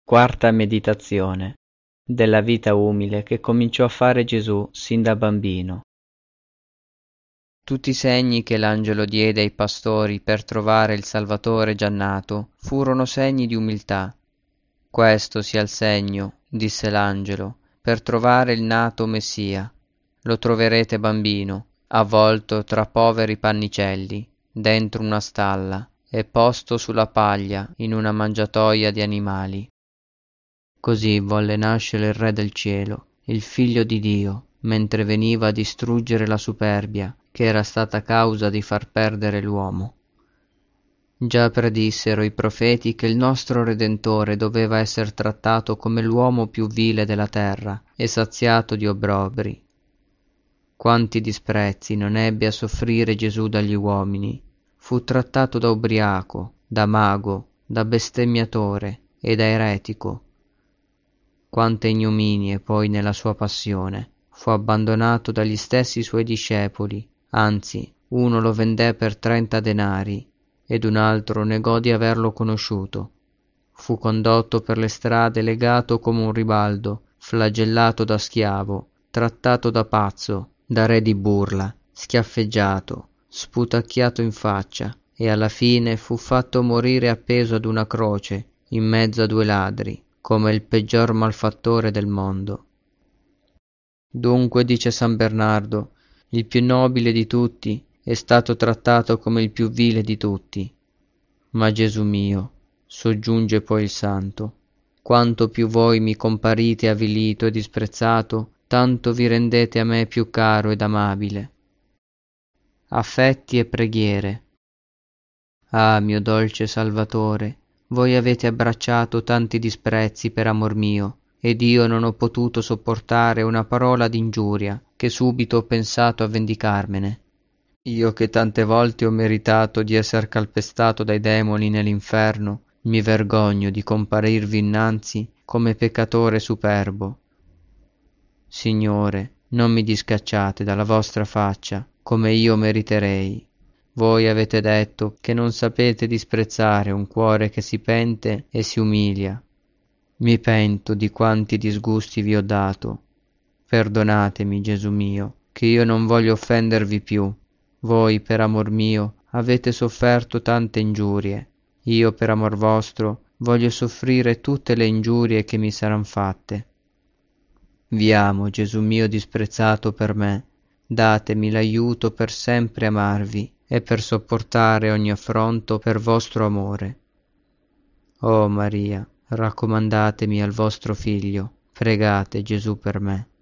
Quarta meditazione della vita umile che cominciò a fare Gesù sin da bambino. Tutti i segni che l'angelo diede ai pastori per trovare il Salvatore già nato furono segni di umiltà. Questo sia il segno, disse l'angelo, per trovare il nato Messia. Lo troverete bambino, avvolto tra poveri pannicelli, dentro una stalla e posto sulla paglia in una mangiatoia di animali. Così volle nascere il Re del Cielo, il Figlio di Dio, mentre veniva a distruggere la superbia che era stata causa di far perdere l'uomo. Già predissero i profeti che il nostro Redentore doveva essere trattato come l'uomo più vile della terra e saziato di obbrobri. Quanti disprezzi non ebbe a soffrire Gesù dagli uomini. Fu trattato da ubriaco, da mago, da bestemmiatore e da eretico. Quante ignominie poi nella sua passione. Fu abbandonato dagli stessi suoi discepoli, anzi, uno lo vendé per 30 denari ed un altro negò di averlo conosciuto. Fu condotto per le strade legato come un ribaldo, flagellato da schiavo, trattato da pazzo, da re di burla, schiaffeggiato, sputacchiato in faccia e alla fine fu fatto morire appeso ad una croce in mezzo a 2 ladri, come il peggior malfattore del mondo. Dunque, dice San Bernardo, il più nobile di tutti è stato trattato come il più vile di tutti. Ma Gesù mio, soggiunge poi il santo, quanto più voi mi comparite avvilito e disprezzato, tanto vi rendete a me più caro ed amabile. Affetti e preghiere. Ah, mio dolce Salvatore, voi avete abbracciato tanti disprezzi per amor mio, ed io non ho potuto sopportare una parola d'ingiuria, che subito ho pensato a vendicarmene. Io che tante volte ho meritato di esser calpestato dai demoni nell'inferno, mi vergogno di comparirvi innanzi come peccatore superbo. Signore, non mi discacciate dalla vostra faccia, come io meriterei. Voi avete detto che non sapete disprezzare un cuore che si pente e si umilia. Mi pento di quanti disgusti vi ho dato. Perdonatemi, Gesù mio, che io non voglio offendervi più. Voi, per amor mio, avete sofferto tante ingiurie. Io, per amor vostro, voglio soffrire tutte le ingiurie che mi saran fatte. Vi amo, Gesù mio disprezzato per me. Datemi l'aiuto per sempre amarvi e per sopportare ogni affronto per vostro amore. Oh Maria, raccomandatemi al vostro Figlio, pregate Gesù per me.